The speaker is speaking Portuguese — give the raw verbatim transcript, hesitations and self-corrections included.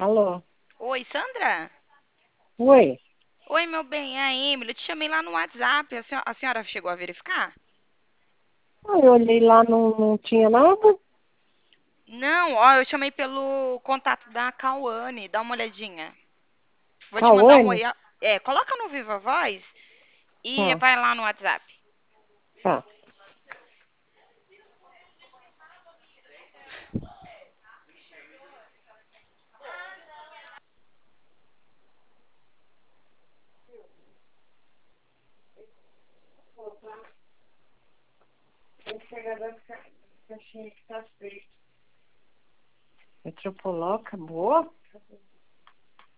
Alô? Oi, Sandra? Oi? Oi, meu bem, é a Emily. Eu te chamei lá no WhatsApp. A senhora, a senhora chegou a verificar? Ah, eu olhei lá, não, não tinha nada. Não, ó, eu chamei pelo contato da Cauane. Dá uma olhadinha. Vou te mandar um Cauane? oi. É, coloca no Viva Voz e Tá, vai lá no WhatsApp. tá. Metropoloca, boa?